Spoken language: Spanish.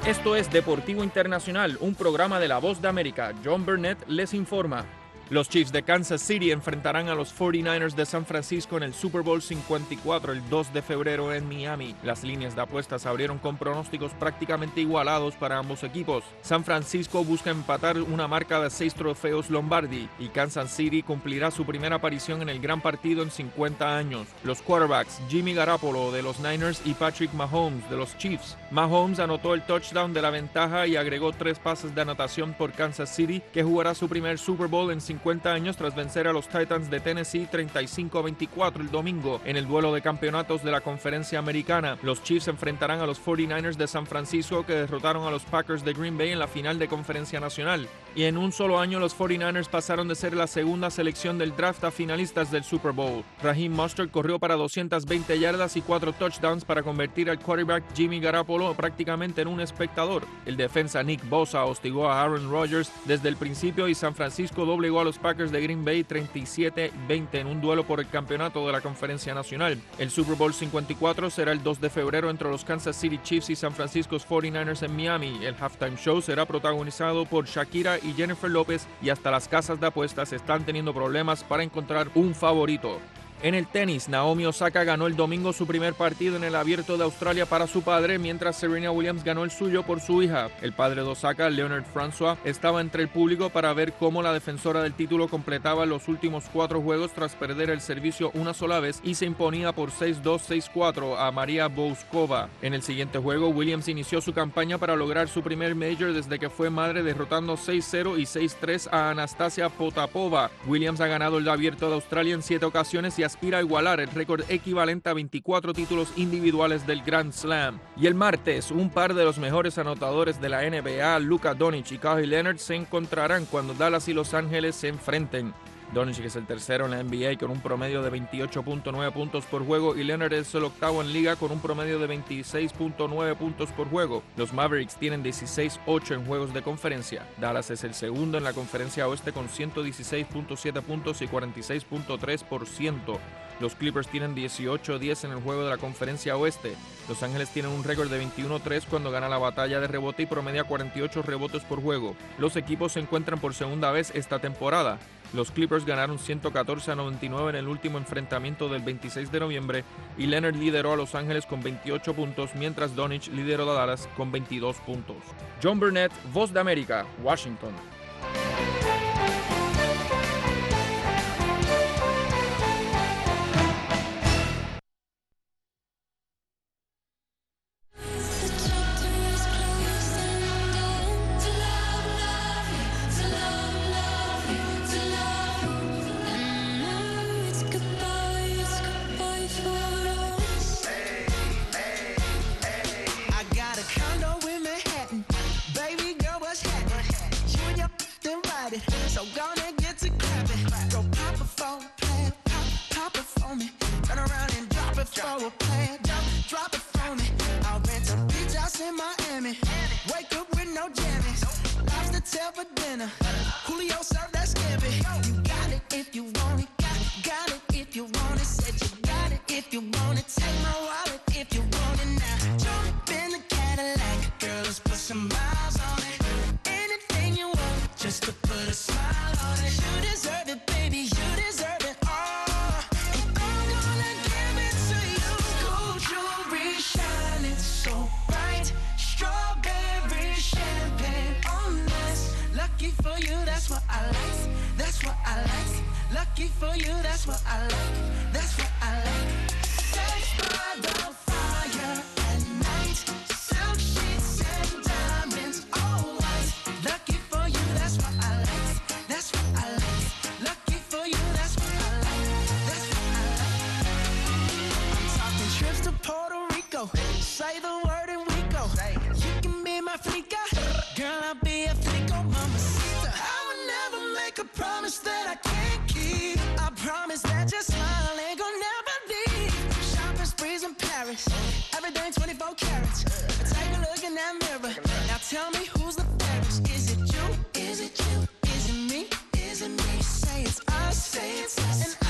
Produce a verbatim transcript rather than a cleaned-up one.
Esto es Deportivo Internacional, un programa de La Voz de América. John Burnett les informa. Los Chiefs de Kansas City enfrentarán a los cuarenta y nueve ers de San Francisco en el Super Bowl cincuenta y cuatro el dos de febrero en Miami. Las líneas de apuestas abrieron con pronósticos prácticamente igualados para ambos equipos. San Francisco busca empatar una marca de seis trofeos Lombardi y Kansas City cumplirá su primera aparición en el gran partido en cincuenta años. Los quarterbacks Jimmy Garoppolo de los Niners y Patrick Mahomes de los Chiefs. Mahomes anotó el touchdown de la ventaja y agregó tres pases de anotación por Kansas City, que jugará su primer Super Bowl en cincuenta años tras vencer a los Titans de Tennessee treinta y cinco a veinticuatro el domingo en el duelo de campeonatos de la Conferencia Americana. Los Chiefs enfrentarán a los cuarenta y nueve ers de San Francisco, que derrotaron a los Packers de Green Bay en la final de Conferencia Nacional. Y en un solo año los cuarenta y nueve ers pasaron de ser la segunda selección del draft a finalistas del Super Bowl. Raheem Mostert corrió para doscientas veinte yardas y cuatro touchdowns para convertir al quarterback Jimmy Garoppolo prácticamente en un espectador. El defensa Nick Bosa hostigó a Aaron Rodgers desde el principio y San Francisco doblegó a los Packers de Green Bay treinta y siete a veinte en un duelo por el campeonato de la Conferencia Nacional. El Super Bowl cincuenta y cuatro será el dos de febrero entre los Kansas City Chiefs y San Francisco cuarenta y nueve ers en Miami. El halftime show será protagonizado por Shakira y Jennifer López y hasta las casas de apuestas están teniendo problemas para encontrar un favorito. En el tenis, Naomi Osaka ganó el domingo su primer partido en el Abierto de Australia para su padre, mientras Serena Williams ganó el suyo por su hija. El padre de Osaka, Leonard François, estaba entre el público para ver cómo la defensora del título completaba los últimos cuatro juegos tras perder el servicio una sola vez y se imponía por seis dos seis cuatro a María Bouskova. En el siguiente juego, Williams inició su campaña para lograr su primer major desde que fue madre, derrotando seis cero y seis tres a Anastasia Potapova. Williams ha ganado el Abierto de Australia en siete ocasiones y aspira a igualar el récord equivalente a veinticuatro títulos individuales del Grand Slam. Y el martes, un par de los mejores anotadores de la N B A, Luka Doncic y Kawhi Leonard, se encontrarán cuando Dallas y Los Ángeles se enfrenten. Doncic es el tercero en la N B A con un promedio de veintiocho punto nueve puntos por juego y Leonard es el octavo en liga con un promedio de veintiséis punto nueve puntos por juego. Los Mavericks tienen dieciséis ocho en juegos de conferencia. Dallas es el segundo en la conferencia oeste con ciento dieciséis punto siete puntos y cuarenta y seis punto tres por ciento. Los Clippers tienen dieciocho diez en el juego de la conferencia oeste. Los Ángeles tienen un récord de veintiuno tres cuando gana la batalla de rebote y promedia cuarenta y ocho rebotes por juego. Los equipos se encuentran por segunda vez esta temporada. Los Clippers ganaron ciento catorce a noventa y nueve en el último enfrentamiento del veintiséis de noviembre y Leonard lideró a Los Ángeles con veintiocho puntos, mientras Doncic lideró a Dallas con veintidós puntos. John Burnett, Voz de América, Washington. So gonna get to clapping. Go pop it for a plan, pop, pop it for me. Turn around and drop it for a plan, drop, drop it for me. I'll rent a beach house in Miami. Wake up with no jammies. Lobster tail for dinner. Julio served that scampi. You got it if you want it. Got it, got it if you want it. Said you got it if you want it. Take my wallet if you want it now. Jump in the Cadillac, girl, let's put some miles on it. Anything you want, just to put a smile on it. You deserve it, baby, you deserve it all. And I'm gonna give it to you. Gold jewelry shining so bright. Strawberry champagne on this. Lucky for you, that's what I like. That's what I like. Lucky for you, that's what I like. That's what I like. Sex by the fire at night. Silk sheets and diamonds, all white. Lucky for you, that's what I like. That's what I like. Lucky for you, that's what I like. That's what I like. I'm talking trips to Puerto Rico. Say the word and we go. You can be my flica. Girl, I'll be a flico, mamacita. I would never make a promise that I can't keep. I promise that your smile ain't gonna never leave. Shopping sprees in Paris. Everything twenty-four carats. Take a look in that mirror. Now tell me who's the fairest. Is it you? Is it you? Is it me? Is it me? Say it's us. Say it's us. And